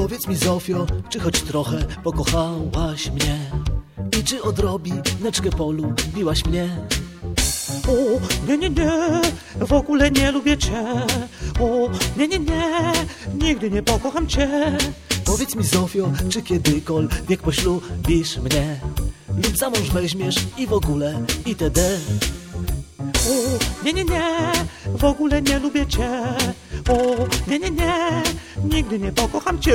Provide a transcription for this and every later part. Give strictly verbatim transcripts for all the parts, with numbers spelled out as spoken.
Powiedz mi, Zofio, czy choć trochę pokochałaś mnie? I czy odrobineczkę polubiłaś mnie? O, nie, nie, nie, w ogóle nie lubię cię. O, nie, nie, nie, nigdy nie pokocham cię. Powiedz mi, Zofio, czy kiedykolwiek poślubisz mnie? Lub za mąż weźmiesz i w ogóle itd. O, nie, nie, nie, w ogóle nie lubię cię. O, nie, nie, nie, nigdy nie pokocham cię.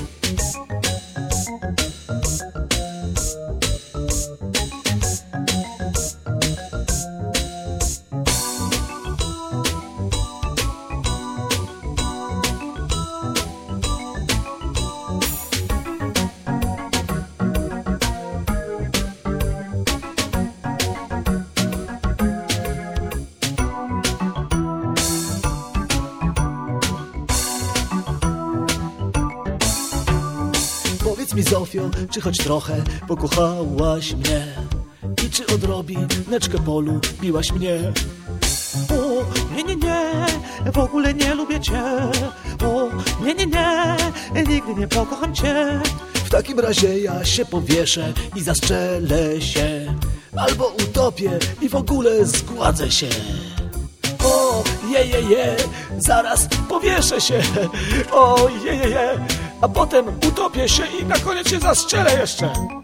Powiedz mi, Zofio, czy choć trochę pokochałaś mnie? I czy odrobineczkę polubiłaś mnie? O, nie, nie, nie, w ogóle nie lubię cię. O, nie, nie, nie, nigdy nie pokocham cię. W takim razie ja się powieszę i zastrzelę się, albo utopię i w ogóle zgładzę się. O, je, je, je, zaraz powieszę się. O, je, je, je, a potem utopię się i na koniec się zastrzelę jeszcze.